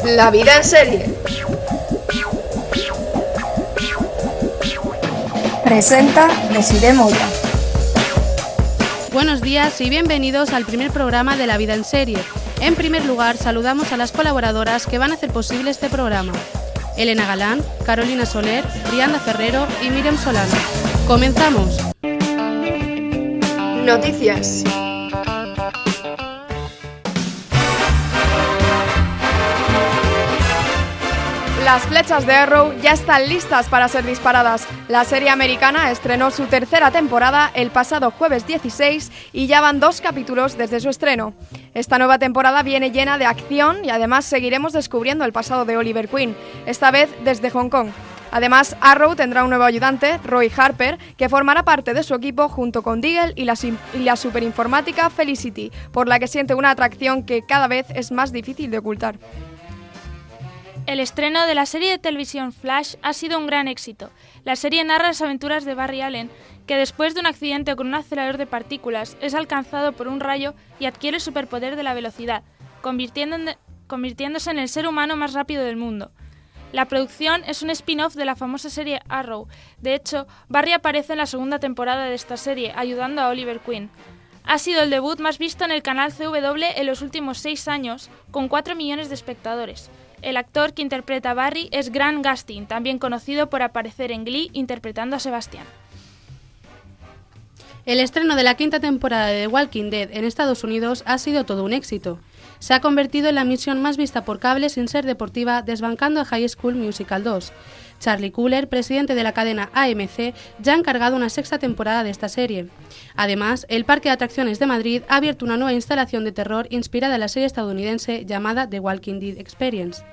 La vida en serie. Presenta Desiree Moya. Buenos días y bienvenidos al primer programa de La vida en serie. En primer lugar, saludamos a las colaboradoras que van a hacer posible este programa. Elena Galán, Carolina Soler, Brianda Ferrero y Miriam Solano. ¡Comenzamos! Noticias. Las flechas de Arrow ya están listas para ser disparadas. La serie americana estrenó su tercera temporada el pasado jueves 16 y ya van 2 capítulos desde su estreno. Esta nueva temporada viene llena de acción y además seguiremos descubriendo el pasado de Oliver Queen, esta vez desde Hong Kong. Además, Arrow tendrá un nuevo ayudante, Roy Harper, que formará parte de su equipo junto con Diggle y la superinformática Felicity, por la que siente una atracción que cada vez es más difícil de ocultar. El estreno de la serie de televisión Flash ha sido un gran éxito. La serie narra las aventuras de Barry Allen, que después de un accidente con un acelerador de partículas es alcanzado por un rayo y adquiere el superpoder de la velocidad, convirtiéndose en el ser humano más rápido del mundo. La producción es un spin-off de la famosa serie Arrow. De hecho, Barry aparece en la segunda temporada de esta serie, ayudando a Oliver Queen. Ha sido el debut más visto en el canal CW en los últimos 6 años, con 4 millones de espectadores. El actor que interpreta a Barry es Grant Gustin, también conocido por aparecer en Glee interpretando a Sebastián. El estreno de la 5ª temporada de The Walking Dead en Estados Unidos ha sido todo un éxito. Se ha convertido en la emisión más vista por cable sin ser deportiva, desbancando a High School Musical 2. Charlie Cooler, presidente de la cadena AMC, ya ha encargado una 6ª temporada de esta serie. Además, el Parque de Atracciones de Madrid ha abierto una nueva instalación de terror inspirada en la serie estadounidense llamada The Walking Dead Experience.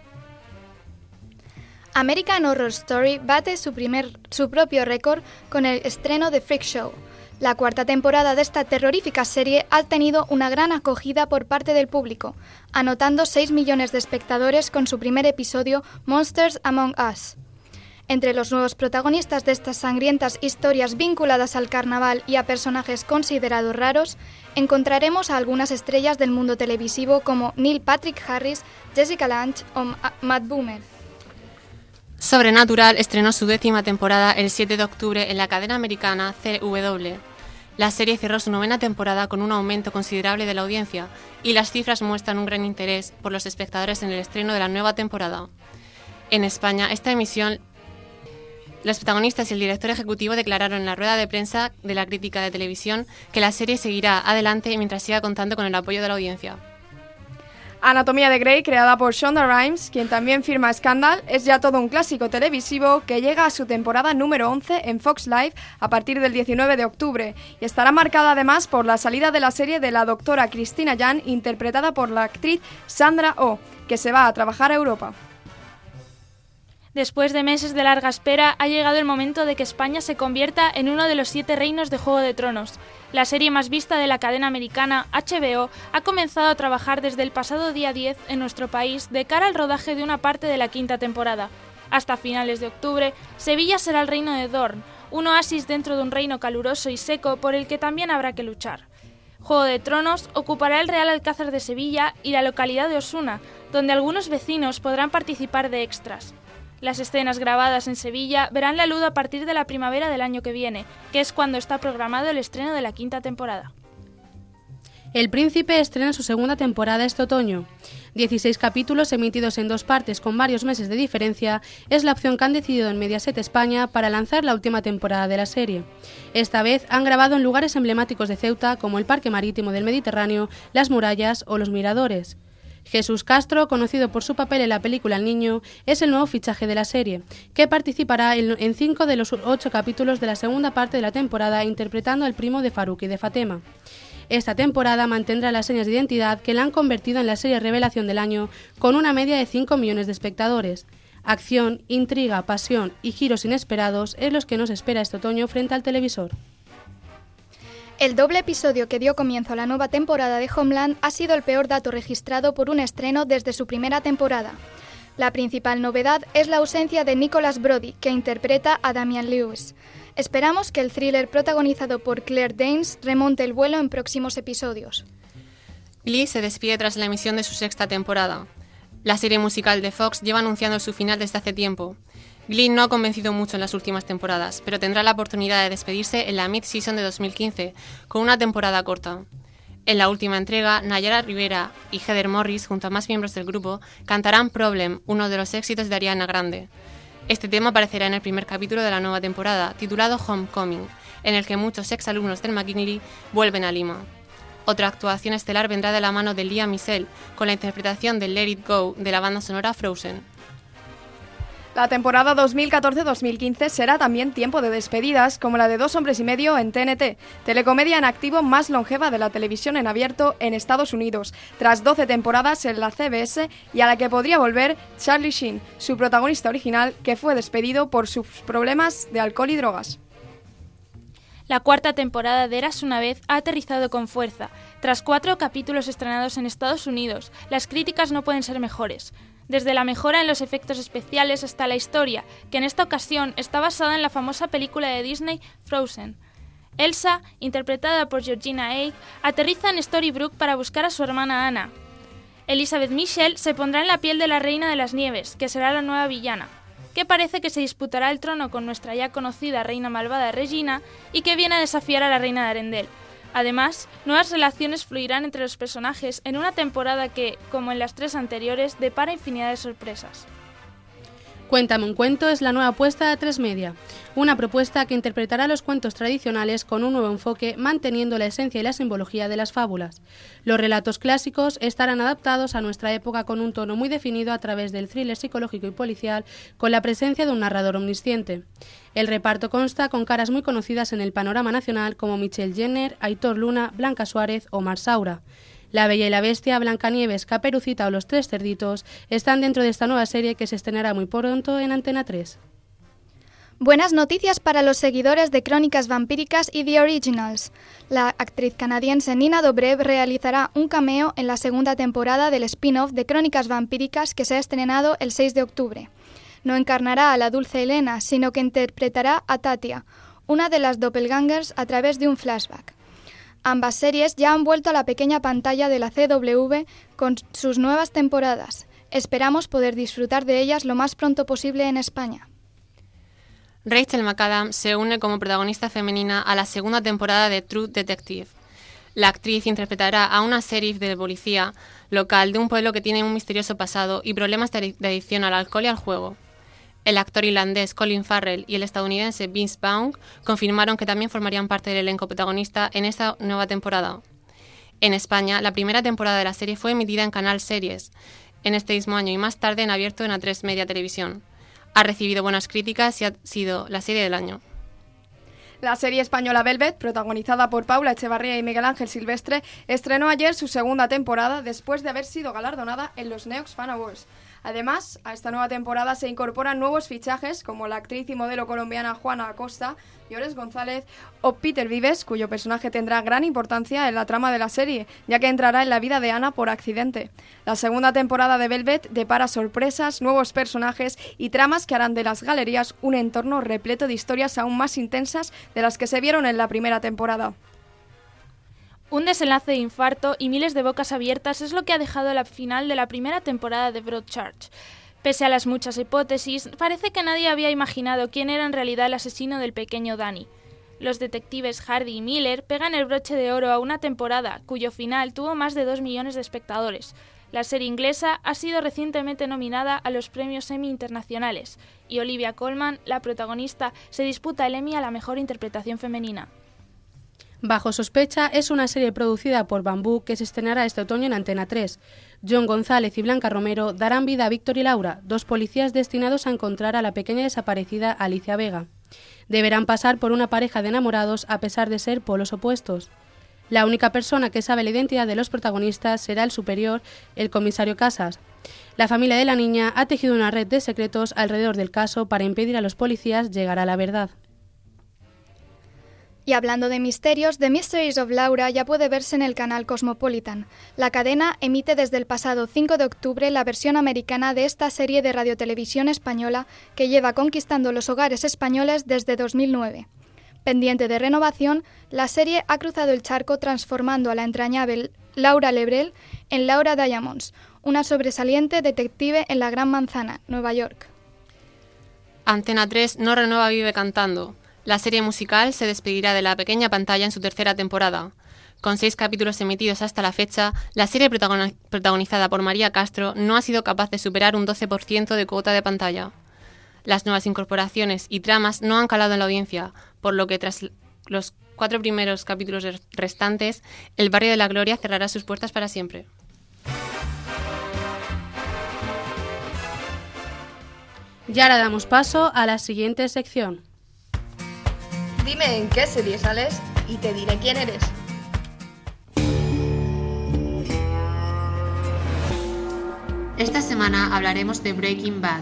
American Horror Story bate su propio récord con el estreno de Freak Show. La 4ª temporada de esta terrorífica serie ha tenido una gran acogida por parte del público, anotando 6 millones de espectadores con su primer episodio Monsters Among Us. Entre los nuevos protagonistas de estas sangrientas historias vinculadas al carnaval y a personajes considerados raros, encontraremos a algunas estrellas del mundo televisivo como Neil Patrick Harris, Jessica Lange o Matt Bomer. Sobrenatural estrenó su 10ª temporada el 7 de octubre en la cadena americana CW. La serie cerró su 9ª temporada con un aumento considerable de la audiencia y las cifras muestran un gran interés por los espectadores en el estreno de la nueva temporada. En España, esta emisión, los protagonistas y el director ejecutivo declararon en la rueda de prensa de la crítica de televisión que la serie seguirá adelante mientras siga contando con el apoyo de la audiencia. Anatomía de Grey, creada por Shonda Rhimes, quien también firma Scandal, es ya todo un clásico televisivo que llega a su temporada número 11 en Fox Live a partir del 19 de octubre y estará marcada además por la salida de la serie de la doctora Christina Yang, interpretada por la actriz Sandra Oh, que se va a trabajar a Europa. Después de meses de larga espera, ha llegado el momento de que España se convierta en uno de los 7 reinos de Juego de Tronos. La serie más vista de la cadena americana, HBO, ha comenzado a trabajar desde el pasado día 10 en nuestro país de cara al rodaje de una parte de la 5ª temporada. Hasta finales de octubre, Sevilla será el reino de Dorne, un oasis dentro de un reino caluroso y seco por el que también habrá que luchar. Juego de Tronos ocupará el Real Alcázar de Sevilla y la localidad de Osuna, donde algunos vecinos podrán participar de extras. Las escenas grabadas en Sevilla verán la luz a partir de la primavera del año que viene, que es cuando está programado el estreno de la 5ª temporada. El Príncipe estrena su 2ª temporada este otoño. 16 capítulos emitidos en 2 partes con varios meses de diferencia es la opción que han decidido en Mediaset España para lanzar la última temporada de la serie. Esta vez han grabado en lugares emblemáticos de Ceuta como el Parque Marítimo del Mediterráneo, las Murallas o los Miradores. Jesús Castro, conocido por su papel en la película El Niño, es el nuevo fichaje de la serie, que participará en 5 de los 8 capítulos de la segunda parte de la temporada interpretando al primo de Farouk y de Fatema. Esta temporada mantendrá las señas de identidad que la han convertido en la serie revelación del año, con una media de 5 millones de espectadores. Acción, intriga, pasión y giros inesperados es los que nos espera este otoño frente al televisor. El doble episodio que dio comienzo a la nueva temporada de Homeland ha sido el peor dato registrado por un estreno desde su primera temporada. La principal novedad es la ausencia de Nicholas Brody, que interpreta a Damian Lewis. Esperamos que el thriller protagonizado por Claire Danes remonte el vuelo en próximos episodios. Glee se despide tras la emisión de su 6ª temporada. La serie musical de Fox lleva anunciando su final desde hace tiempo. Glee no ha convencido mucho en las últimas temporadas, pero tendrá la oportunidad de despedirse en la mid-season de 2015, con una temporada corta. En la última entrega, Nayara Rivera y Heather Morris, junto a más miembros del grupo, cantarán Problem, uno de los éxitos de Ariana Grande. Este tema aparecerá en el primer capítulo de la nueva temporada, titulado Homecoming, en el que muchos exalumnos del McGinley vuelven a Lima. Otra actuación estelar vendrá de la mano de Lea Michele, con la interpretación de Let It Go de la banda sonora Frozen. La temporada 2014-2015 será también tiempo de despedidas, como la de 2 hombres y medio en TNT, telecomedia en activo más longeva de la televisión en abierto en Estados Unidos, tras 12 temporadas en la CBS y a la que podría volver Charlie Sheen, su protagonista original, que fue despedido por sus problemas de alcohol y drogas. La cuarta temporada de Érase una vez ha aterrizado con fuerza. Tras 4 capítulos estrenados en Estados Unidos, las críticas no pueden ser mejores. Desde la mejora en los efectos especiales hasta la historia, que en esta ocasión está basada en la famosa película de Disney Frozen. Elsa, interpretada por Georgina Egg, aterriza en Storybrooke para buscar a su hermana Anna. Elizabeth Mitchell se pondrá en la piel de la Reina de las Nieves, que será la nueva villana, que parece que se disputará el trono con nuestra ya conocida reina malvada Regina y que viene a desafiar a la reina de Arendelle. Además, nuevas relaciones fluirán entre los personajes en una temporada que, como en las 3 anteriores, depara infinidad de sorpresas. Cuéntame un cuento es la nueva apuesta de A3 Media, una propuesta que interpretará los cuentos tradicionales con un nuevo enfoque, manteniendo la esencia y la simbología de las fábulas. Los relatos clásicos estarán adaptados a nuestra época con un tono muy definido a través del thriller psicológico y policial, con la presencia de un narrador omnisciente. El reparto consta con caras muy conocidas en el panorama nacional como Michelle Jenner, Aitor Luna, Blanca Suárez o Mar Saura. La Bella y la Bestia, Blancanieves, Caperucita o Los Tres Cerditos están dentro de esta nueva serie que se estrenará muy pronto en Antena 3. Buenas noticias para los seguidores de Crónicas Vampíricas y The Originals. La actriz canadiense Nina Dobrev realizará un cameo en la segunda temporada del spin-off de Crónicas Vampíricas que se ha estrenado el 6 de octubre. No encarnará a la dulce Helena, sino que interpretará a Tatia, una de las doppelgangers, a través de un flashback. Ambas series ya han vuelto a la pequeña pantalla de la CW con sus nuevas temporadas. Esperamos poder disfrutar de ellas lo más pronto posible en España. Rachel McAdams se une como protagonista femenina a la segunda temporada de True Detective. La actriz interpretará a una sheriff de policía local de un pueblo que tiene un misterioso pasado y problemas de adicción al alcohol y al juego. El actor irlandés Colin Farrell y el estadounidense Vince Vaughn confirmaron que también formarían parte del elenco protagonista en esta nueva temporada. En España, la primera temporada de la serie fue emitida en Canal Series en este mismo año y más tarde en abierto en A3 Media Televisión. Ha recibido buenas críticas y ha sido la serie del año. La serie española Velvet, protagonizada por Paula Echevarría y Miguel Ángel Silvestre, estrenó ayer su segunda temporada después de haber sido galardonada en los Neox Fan Awards. Además, a esta nueva temporada se incorporan nuevos fichajes como la actriz y modelo colombiana Juana Acosta, Llores González o Peter Vives, cuyo personaje tendrá gran importancia en la trama de la serie, ya que entrará en la vida de Ana por accidente. La segunda temporada de Velvet depara sorpresas, nuevos personajes y tramas que harán de las galerías un entorno repleto de historias aún más intensas de las que se vieron en la primera temporada. Un desenlace de infarto y miles de bocas abiertas es lo que ha dejado la final de la primera temporada de Broadchurch. Pese a las muchas hipótesis, parece que nadie había imaginado quién era en realidad el asesino del pequeño Danny. Los detectives Hardy y Miller pegan el broche de oro a una temporada cuyo final tuvo más de 2 millones de espectadores. La serie inglesa ha sido recientemente nominada a los premios Emmy internacionales y Olivia Colman, la protagonista, se disputa el Emmy a la mejor interpretación femenina. Bajo sospecha es una serie producida por Bambú que se estrenará este otoño en Antena 3. John González y Blanca Romero darán vida a Víctor y Laura, 2 policías destinados a encontrar a la pequeña desaparecida Alicia Vega. Deberán pasar por una pareja de enamorados a pesar de ser polos opuestos. La única persona que sabe la identidad de los protagonistas será el superior, el comisario Casas. La familia de la niña ha tejido una red de secretos alrededor del caso para impedir a los policías llegar a la verdad. Y hablando de misterios, The Mysteries of Laura ya puede verse en el canal Cosmopolitan. La cadena emite desde el pasado 5 de octubre la versión americana de esta serie de radiotelevisión española que lleva conquistando los hogares españoles desde 2009. Pendiente de renovación, la serie ha cruzado el charco transformando a la entrañable Laura Lebrel en Laura Diamonds, una sobresaliente detective en la Gran Manzana, Nueva York. Antena 3 no renueva Vive Cantando. La serie musical se despedirá de la pequeña pantalla en su tercera temporada. Con 6 capítulos emitidos hasta la fecha, la serie protagonizada por María Castro no ha sido capaz de superar un 12% de cuota de pantalla. Las nuevas incorporaciones y tramas no han calado en la audiencia, por lo que tras los 4 primeros capítulos restantes, el Barrio de la Gloria cerrará sus puertas para siempre. Y ahora damos paso a la siguiente sección. Dime en qué serie sales y te diré quién eres. Esta semana hablaremos de Breaking Bad.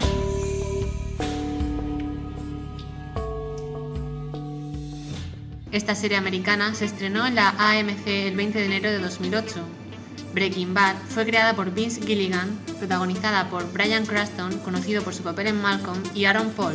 Esta serie americana se estrenó en la AMC el 20 de enero de 2008. Breaking Bad fue creada por Vince Gilligan, protagonizada por Bryan Cranston, conocido por su papel en Malcolm, y Aaron Paul.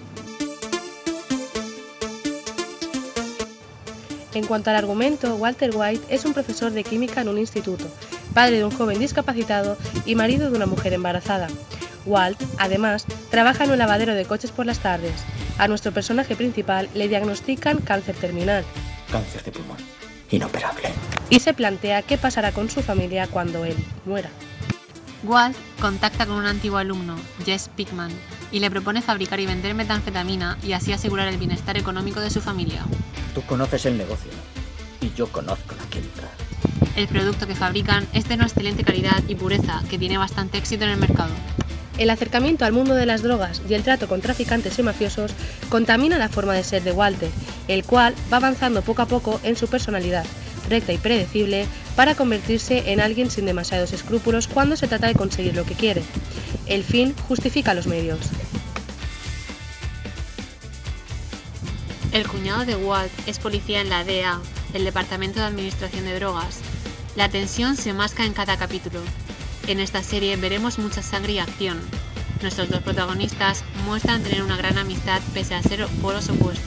En cuanto al argumento, Walter White es un profesor de química en un instituto, padre de un joven discapacitado y marido de una mujer embarazada. Walt, además, trabaja en un lavadero de coches por las tardes. A nuestro personaje principal le diagnostican cáncer terminal. Cáncer de pulmón, inoperable. Y se plantea qué pasará con su familia cuando él muera. Walt contacta con un antiguo alumno, Jess Pinkman, y le propone fabricar y vender metanfetamina y así asegurar el bienestar económico de su familia. Tú conoces el negocio y yo conozco la química. El producto que fabrican es de una excelente calidad y pureza que tiene bastante éxito en el mercado. El acercamiento al mundo de las drogas y el trato con traficantes y mafiosos contamina la forma de ser de Walter, el cual va avanzando poco a poco en su personalidad, recta y predecible, para convertirse en alguien sin demasiados escrúpulos cuando se trata de conseguir lo que quiere. El fin justifica los medios. El cuñado de Walt es policía en la DEA, el Departamento de Administración de Drogas. La tensión se masca en cada capítulo. En esta serie veremos mucha sangre y acción. Nuestros dos protagonistas muestran tener una gran amistad pese a ser polos opuestos.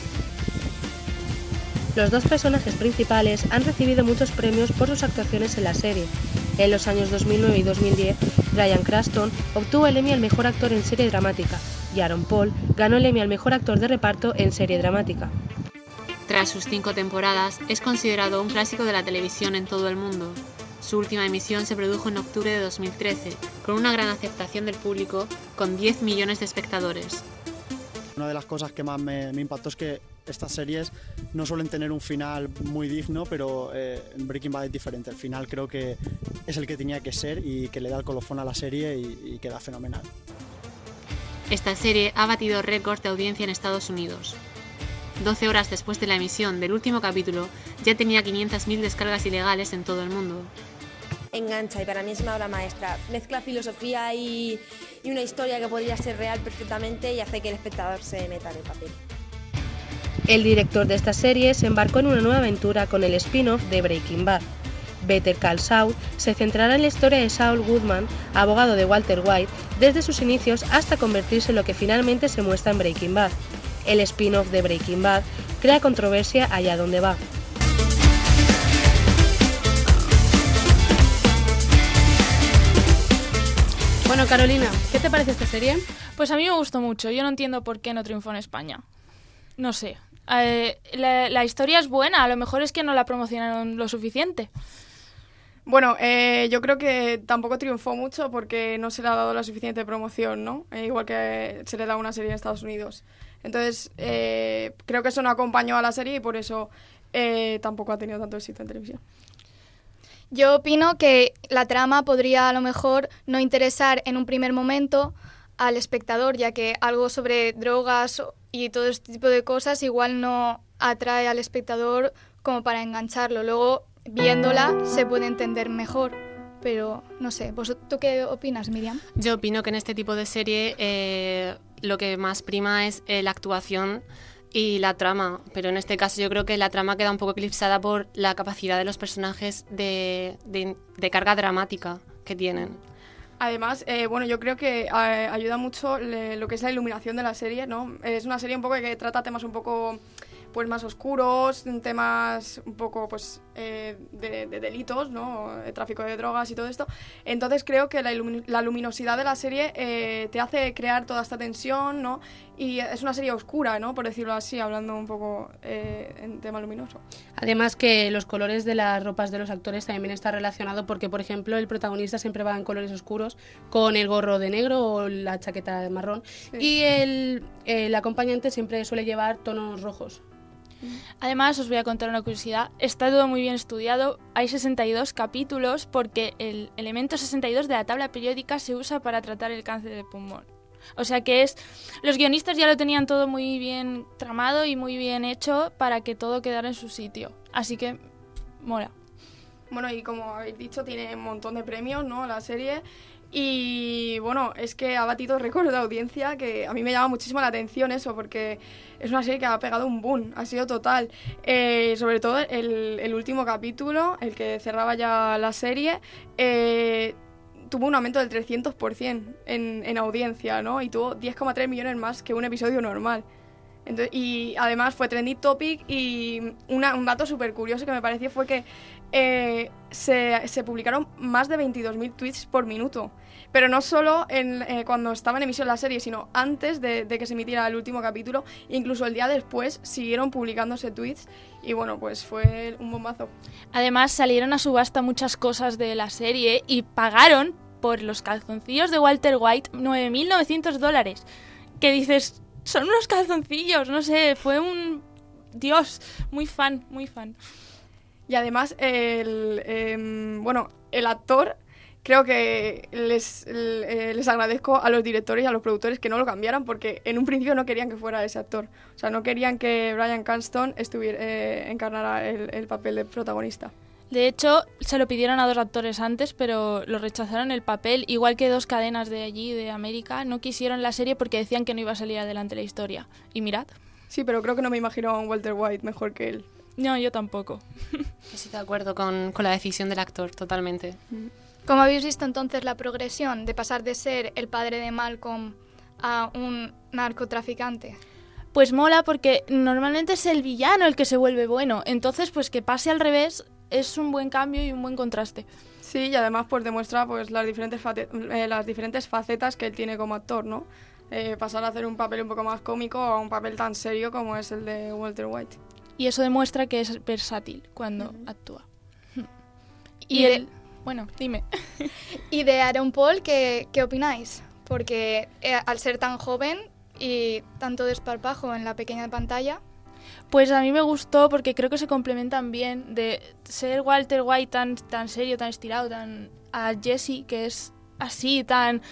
Los dos personajes principales han recibido muchos premios por sus actuaciones en la serie. En los años 2009 y 2010, Bryan Cranston obtuvo el Emmy al mejor actor en serie dramática y Aaron Paul ganó el Emmy al mejor actor de reparto en serie dramática. Tras sus 5 temporadas, es considerado un clásico de la televisión en todo el mundo. Su última emisión se produjo en octubre de 2013, con una gran aceptación del público, con 10 millones de espectadores. Una de las cosas que más me impactó es que estas series no suelen tener un final muy digno, pero en Breaking Bad es diferente. El final creo que es el que tenía que ser y que le da el colofón a la serie y queda fenomenal. Esta serie ha batido récords de audiencia en Estados Unidos. 12 horas después de la emisión del último capítulo, ya tenía 500.000 descargas ilegales en todo el mundo. Engancha y para mí es una obra maestra. Mezcla filosofía y una historia que podría ser real perfectamente y hace que el espectador se meta en el papel. El director de esta serie se embarcó en una nueva aventura con el spin-off de Breaking Bad. Better Call Saul se centrará en la historia de Saul Goodman, abogado de Walter White, desde sus inicios hasta convertirse en lo que finalmente se muestra en Breaking Bad. El spin-off de Breaking Bad crea controversia allá donde va. Bueno, Carolina, ¿qué te parece esta serie? Pues a mí me gustó mucho. Yo no entiendo por qué no triunfó en España. No sé. La historia es buena. A lo mejor es que no la promocionaron lo suficiente. Bueno, yo creo que tampoco triunfó mucho porque no se le ha dado la suficiente promoción, ¿no? Igual que se le da una serie en Estados Unidos. Entonces, creo que eso no acompañó a la serie y por eso tampoco ha tenido tanto éxito en televisión. Yo opino que la trama podría a lo mejor no interesar en un primer momento al espectador, ya que algo sobre drogas y todo este tipo de cosas igual no atrae al espectador como para engancharlo. Luego, viéndola, se puede entender mejor. Pero, no sé, ¿tú qué opinas, Miriam? Yo opino que en este tipo de serie lo que más prima es la actuación y la trama, pero en este caso yo creo que la trama queda un poco eclipsada por la capacidad de los personajes de carga dramática que tienen. Además, bueno, yo creo que ayuda mucho lo que es la iluminación de la serie, ¿no? Es una serie un poco que trata temas un poco pues más oscuros, temas un poco pues de delitos, ¿no? Tráfico de drogas y todo esto. Entonces creo que la luminosidad de la serie te hace crear toda esta tensión, ¿no? Y es una serie oscura, ¿no? Por decirlo así, hablando un poco en tema luminoso. Además que los colores de las ropas de los actores también está relacionado porque, por ejemplo, el protagonista siempre va en colores oscuros con el gorro de negro o la chaqueta de marrón, sí. Y el acompañante siempre suele llevar tonos rojos. Además, os voy a contar una curiosidad. Está todo muy bien estudiado. Hay 62 capítulos porque el elemento 62 de la tabla periódica se usa para tratar el cáncer de pulmón. O sea que los guionistas ya lo tenían todo muy bien tramado y muy bien hecho para que todo quedara en su sitio. Así que mola. Bueno, y como habéis dicho, tiene un montón de premios, ¿no? La serie. Y bueno, es que ha batido récord de audiencia, que a mí me llama muchísimo la atención eso, porque es una serie que ha pegado un boom, ha sido total. Sobre todo el último capítulo, el que cerraba ya la serie, tuvo un aumento del 300% en audiencia, ¿no? Y tuvo 10,3 millones más que un episodio normal. Entonces, y además fue trending topic, y un dato súper curioso que me pareció fue que se publicaron más de 22.000 tweets por minuto. Pero no solo cuando estaba en emisión la serie, sino antes de que se emitiera el último capítulo. Incluso el día después siguieron publicándose tweets y bueno, pues fue un bombazo. Además salieron a subasta muchas cosas de la serie y pagaron por los calzoncillos de Walter White $9.900. Que dices, son unos calzoncillos, no sé, fue un... Dios, muy fan, muy fan. Y además, el actor, creo que les agradezco a los directores y a los productores que no lo cambiaran, porque en un principio no querían que fuera ese actor. O sea, no querían que Bryan Cranston encarnara el papel de protagonista. De hecho, se lo pidieron a 2 actores antes, pero lo rechazaron el papel, igual que 2 cadenas de allí, de América, no quisieron la serie porque decían que no iba a salir adelante la historia. Y mirad. Sí, pero creo que no me imagino a un Walter White mejor que él. No, yo tampoco. Estoy de acuerdo con la decisión del actor, totalmente. ¿Cómo habéis visto entonces la progresión de pasar de ser el padre de Malcolm a un narcotraficante? Pues mola porque normalmente es el villano el que se vuelve bueno, entonces pues que pase al revés es un buen cambio y un buen contraste. Sí, y además pues demuestra pues las diferentes facetas que él tiene como actor, ¿no? Pasar a hacer un papel un poco más cómico a un papel tan serio como es el de Walter White. Y eso demuestra que es versátil cuando actúa. Bueno, dime. ¿Y de Aaron Paul qué opináis? Porque al ser tan joven y tanto desparpajo en la pequeña pantalla... Pues a mí me gustó porque creo que se complementan bien, de ser Walter White tan serio, tan estirado, a Jesse, que es así,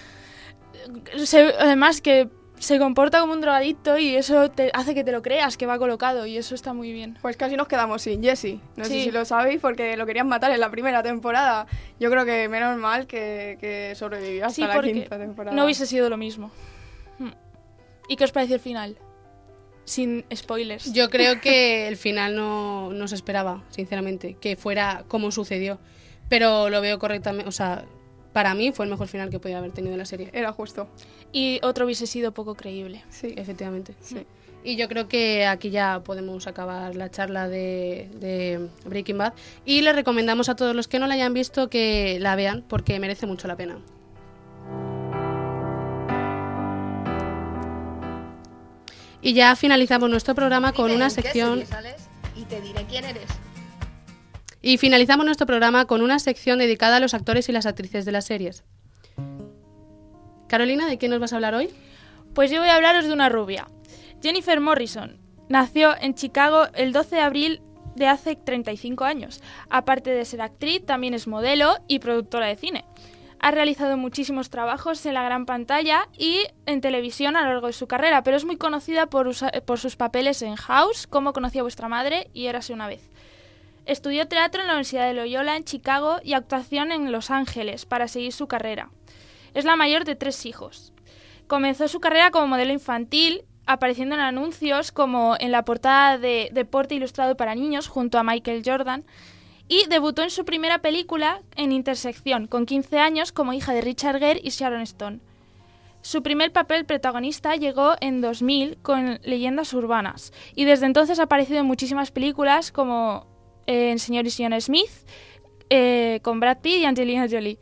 además que se comporta como un drogadicto y eso te hace que te lo creas, que va colocado, y eso está muy bien. Pues casi nos quedamos sin Jesse. No sé si lo sabéis, porque lo querían matar en la primera temporada. Yo creo que menos mal que sobrevivió hasta la quinta temporada. No hubiese sido lo mismo. ¿Y qué os pareció el final? Sin spoilers. Yo creo que el final no se esperaba, sinceramente, que fuera como sucedió. Pero lo veo correctamente, o sea, para mí fue el mejor final que podía haber tenido la serie. Era justo. Y otro hubiese sido poco creíble. Sí, efectivamente. Sí. Y yo creo que aquí ya podemos acabar la charla de Breaking Bad. Y les recomendamos a todos los que no la hayan visto que la vean, porque merece mucho la pena. Y ya finalizamos nuestro programa con una sección... ¿Qué serie sales? Y te diré quién eres. Y finalizamos nuestro programa con una sección dedicada a los actores y las actrices de las series. Carolina, ¿de quién nos vas a hablar hoy? Pues yo voy a hablaros de una rubia. Jennifer Morrison nació en Chicago el 12 de abril de hace 35 años. Aparte de ser actriz, también es modelo y productora de cine. Ha realizado muchísimos trabajos en la gran pantalla y en televisión a lo largo de su carrera, pero es muy conocida por sus papeles en House, Cómo conocí a vuestra madre y Érase una vez. Estudió teatro en la Universidad de Loyola en Chicago y actuación en Los Ángeles para seguir su carrera. Es la mayor de 3 hijos. Comenzó su carrera como modelo infantil, apareciendo en anuncios como en la portada de Deporte Ilustrado para Niños junto a Michael Jordan, y debutó en su primera película en Intersección, con 15 años, como hija de Richard Gere y Sharon Stone. Su primer papel protagonista llegó en 2000 con Leyendas Urbanas y desde entonces ha aparecido en muchísimas películas como en Señor y Señora Smith, con Brad Pitt y Angelina Jolie.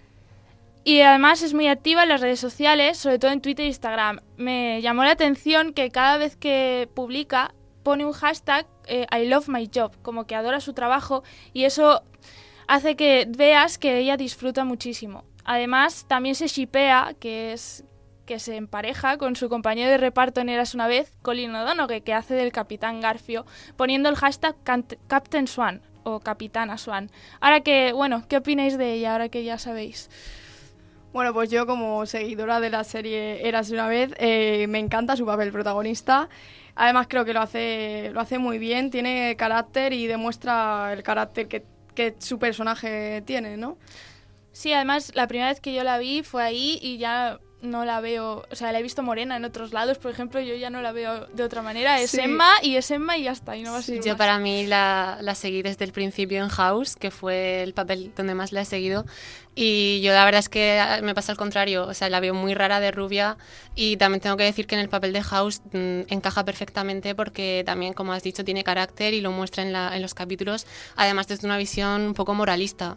Y además es muy activa en las redes sociales, sobre todo en Twitter e Instagram. Me llamó la atención que cada vez que publica pone un hashtag I love my job, como que adora su trabajo, y eso hace que veas que ella disfruta muchísimo. Además, también se shippea, que se empareja con su compañero de reparto en Eras una vez, Colin O'Donoghue, que hace del Capitán Garfio, poniendo el hashtag Captain Swan o Capitana Swan. Ahora que, bueno, ¿qué opináis de ella, ahora que ya sabéis? Bueno, pues yo como seguidora de la serie Eras una vez, me encanta su papel protagonista. Además creo que lo hace muy bien, tiene carácter y demuestra el carácter que su personaje tiene, ¿no? Sí, además la primera vez que yo la vi fue ahí y ya no la veo, o sea, la he visto morena en otros lados, por ejemplo, yo ya no la veo de otra manera, es Emma y ya está, y no va a ser Yo más. para mí la seguí desde el principio en House, que fue el papel donde más la he seguido, y yo la verdad es que me pasa al contrario, o sea, la veo muy rara de rubia, y también tengo que decir que en el papel de House encaja perfectamente porque también, como has dicho, tiene carácter y lo muestra en los capítulos, además desde una visión un poco moralista,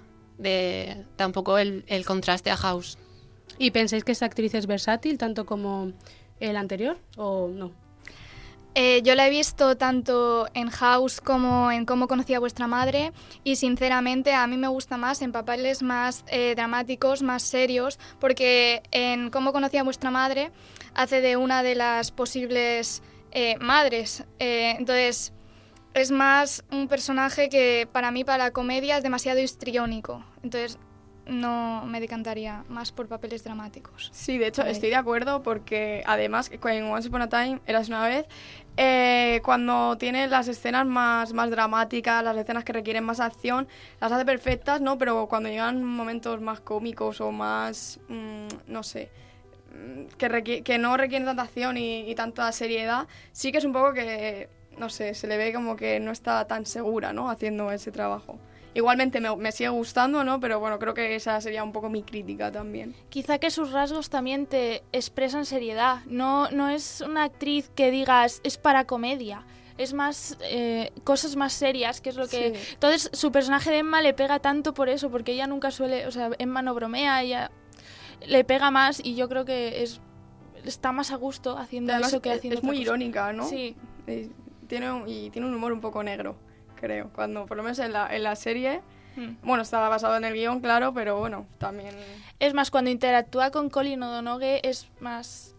da un poco el contraste a House. ¿Y pensáis que esta actriz es versátil tanto como el anterior o no? Yo la he visto tanto en House como en Cómo conocí a vuestra madre y sinceramente a mí me gusta más en papeles más dramáticos, más serios, porque en Cómo conocí a vuestra madre hace de una de las posibles madres. Entonces es más un personaje que para mí, para la comedia, es demasiado histriónico. Entonces no me decantaría más por papeles dramáticos. Sí, de hecho estoy de acuerdo porque además en Once Upon a Time, Eras una vez, cuando tiene las escenas más dramáticas, las escenas que requieren más acción, las hace perfectas, ¿no? Pero cuando llegan momentos más cómicos o más, no sé, que no requieren tanta acción y tanta seriedad, sí que es un poco que, no sé, se le ve como que no está tan segura, ¿no? Haciendo ese trabajo. Igualmente me sigue gustando, ¿no? Pero bueno, creo que esa sería un poco mi crítica también. Quizá que sus rasgos también te expresan seriedad. No es una actriz que digas es para comedia. Es más cosas más serias, que es lo que... Sí. Entonces su personaje de Emma le pega tanto por eso, porque ella nunca suele... O sea, Emma no bromea, ella le pega más y yo creo que está más a gusto haciendo además, eso que haciendo es muy irónica, ¿no? Sí. Tiene un humor un poco negro, creo, cuando por lo menos en la serie, bueno, estaba basado en el guión, claro, pero bueno, también... Es más, cuando interactúa con Colin O'Donoghue es más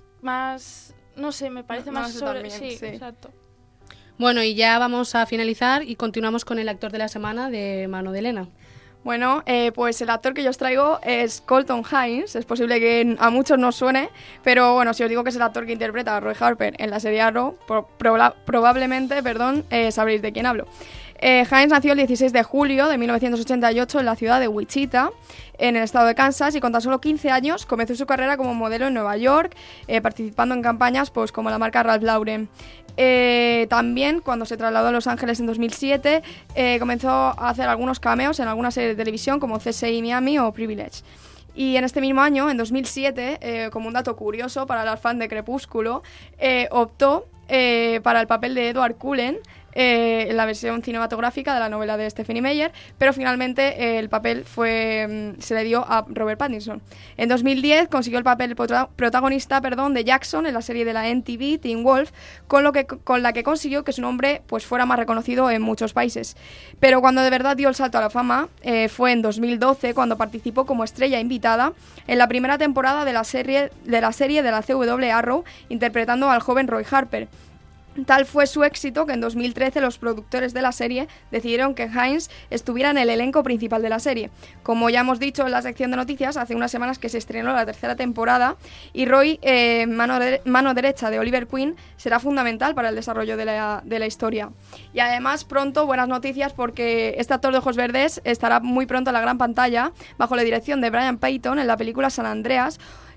no sé, me parece más sobre... También, sí, exacto. Bueno, y ya vamos a finalizar y continuamos con el actor de la semana de Mano de Elena. Bueno, pues el actor que yo os traigo es Colton Haynes. Es posible que a muchos no suene, pero bueno, si os digo que es el actor que interpreta a Roy Harper en la serie Arrow, probablemente sabréis de quién hablo. Haynes nació el 16 de julio de 1988 en la ciudad de Wichita, en el estado de Kansas, y con tan solo 15 años comenzó su carrera como modelo en Nueva York, participando en campañas pues, como la marca Ralph Lauren. También, cuando se trasladó a Los Ángeles en 2007, comenzó a hacer algunos cameos en algunas series de televisión como CSI Miami o Privilege. Y en este mismo año, en 2007, como un dato curioso para los fans de Crepúsculo, optó para el papel de Edward Cullen en la versión cinematográfica de la novela de Stephenie Meyer, pero finalmente el papel se le dio a Robert Pattinson. En 2010 consiguió el papel protagonista de Jackson en la serie de la MTV Teen Wolf, con la que consiguió que su nombre pues, fuera más reconocido en muchos países. Pero cuando de verdad dio el salto a la fama fue en 2012, cuando participó como estrella invitada en la primera temporada de la serie de la CW Arrow, interpretando al joven Roy Harper. Tal fue su éxito que en 2013 los productores de la serie decidieron que Haynes estuviera en el elenco principal de la serie. Como ya hemos dicho en la sección de noticias, hace unas semanas que se estrenó la tercera temporada y Roy, mano derecha de Oliver Queen, será fundamental para el desarrollo de la historia. Y además pronto buenas noticias porque este actor de ojos verdes estará muy pronto en la gran pantalla bajo la dirección de Brian Payton en la película San Andreas,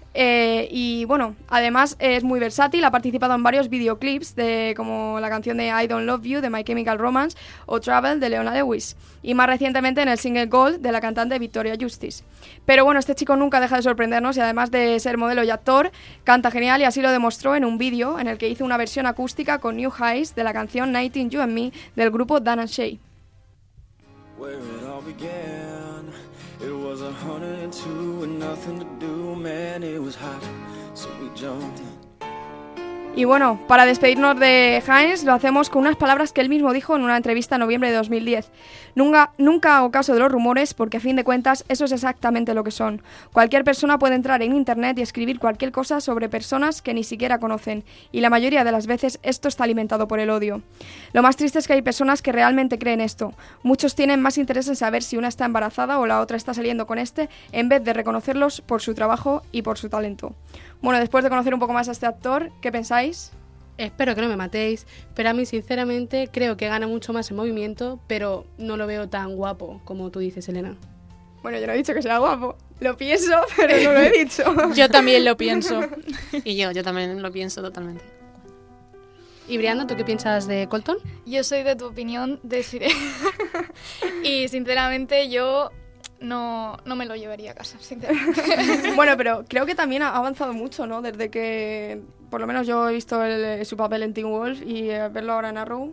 Y bueno, además es muy versátil, ha participado en varios videoclips como la canción de I Don't Love You de My Chemical Romance o Travel de Leona Lewis, y más recientemente en el single Gold de la cantante Victoria Justice. Pero bueno, este chico nunca deja de sorprendernos y además de ser modelo y actor, canta genial, y así lo demostró en un vídeo en el que hizo una versión acústica con New Highs de la canción 19 You and Me del grupo Dan & Shay. It was 102 and nothing to do, man, it was hot, so we jumped in. Y bueno, para despedirnos de Hines lo hacemos con unas palabras que él mismo dijo en una entrevista en noviembre de 2010. Nunca hago caso de los rumores porque a fin de cuentas eso es exactamente lo que son. Cualquier persona puede entrar en internet y escribir cualquier cosa sobre personas que ni siquiera conocen, y la mayoría de las veces esto está alimentado por el odio. Lo más triste es que hay personas que realmente creen esto. Muchos tienen más interés en saber si una está embarazada o la otra está saliendo con en vez de reconocerlos por su trabajo y por su talento. Bueno, después de conocer un poco más a este actor, ¿qué pensáis? Espero que no me matéis, pero a mí sinceramente creo que gana mucho más en movimiento, pero no lo veo tan guapo como tú dices, Elena. Bueno, yo no he dicho que sea guapo, lo pienso, pero no lo he dicho. Yo también lo pienso. Y yo también lo pienso totalmente. Y Brianda, ¿tú qué piensas de Colton? Yo soy de tu opinión, deciré. Y sinceramente yo no me lo llevaría a casa, sinceramente. Bueno, pero creo que también ha avanzado mucho, ¿no? Desde que, por lo menos yo he visto su papel en Teen Wolf y verlo ahora en Arrow.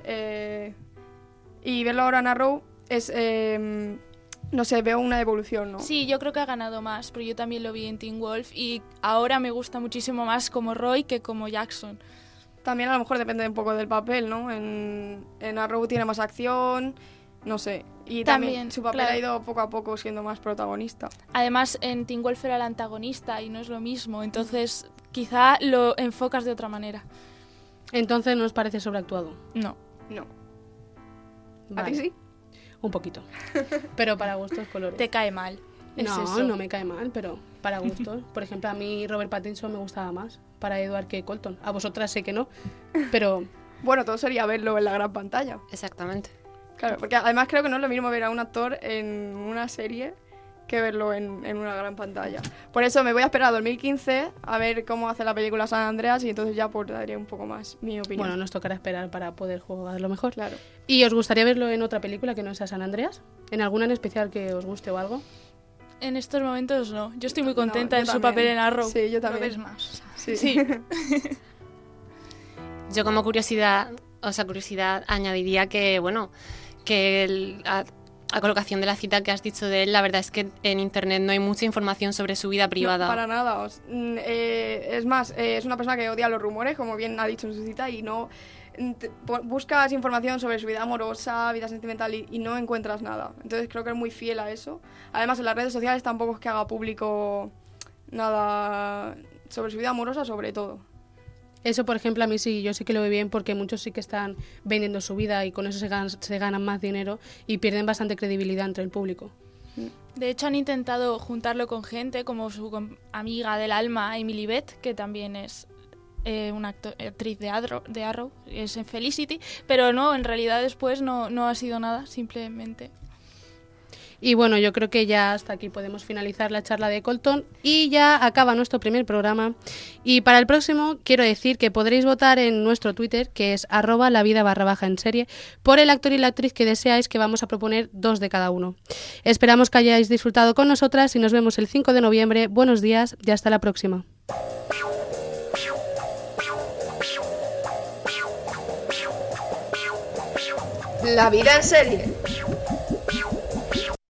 Y verlo ahora en Arrow es, no sé, veo una evolución, ¿no? Sí, yo creo que ha ganado más, porque yo también lo vi en Teen Wolf y ahora me gusta muchísimo más como Roy que como Jackson. También a lo mejor depende un poco del papel, ¿no? En Arrow tiene más acción, no sé. Y también su papel ha ido poco a poco siendo más protagonista. Además, en Teen Wolf era el antagonista y no es lo mismo, entonces quizá lo enfocas de otra manera. Entonces, ¿no os parece sobreactuado? No. Vale. ¿A ti sí? Un poquito. Pero para gustos colores. Te cae mal. No me cae mal, pero para gustos. Por ejemplo, a mí Robert Pattinson me gustaba más para Edward que Colton. A vosotras sé que no, pero... Bueno, todo sería verlo en la gran pantalla. Exactamente. Claro, porque además creo que no es lo mismo ver a un actor en una serie que verlo en una gran pantalla. Por eso me voy a esperar a 2015 a ver cómo hace la película San Andreas y entonces ya pues daré un poco más mi opinión. Bueno, nos tocará esperar para poder jugarlo mejor. Claro. ¿Y os gustaría verlo en otra película que no sea San Andreas? ¿En alguna en especial que os guste o algo? En estos momentos no. Yo estoy muy contenta en su papel en Arrow. Sí, yo también. Lo ves más. Sí. Yo como curiosidad añadiría que, bueno, que a colocación de la cita que has dicho de él, la verdad es que en internet no hay mucha información sobre su vida privada. No, para nada. Es más, es una persona que odia los rumores, como bien ha dicho en su cita, y no buscas información sobre su vida amorosa, vida sentimental y no encuentras nada. Entonces creo que es muy fiel a eso. Además, en las redes sociales tampoco es que haga público nada sobre su vida amorosa, sobre todo. Eso, por ejemplo, a mí sí, yo sí que lo veo bien porque muchos sí que están vendiendo su vida y con eso se ganan más dinero y pierden bastante credibilidad entre el público. De hecho, han intentado juntarlo con gente como su amiga del alma, Emily Beth, que también es una actriz de Arrow, es en Felicity, pero no, en realidad después no ha sido nada, simplemente. Y bueno, yo creo que ya hasta aquí podemos finalizar la charla de Colton y ya acaba nuestro primer programa. Y para el próximo quiero decir que podréis votar en nuestro Twitter, que es @lavida_en-serie, por el actor y la actriz que deseáis, que vamos a proponer 2 de cada uno. Esperamos que hayáis disfrutado con nosotras y nos vemos el 5 de noviembre. Buenos días y hasta la próxima. La vida en serie.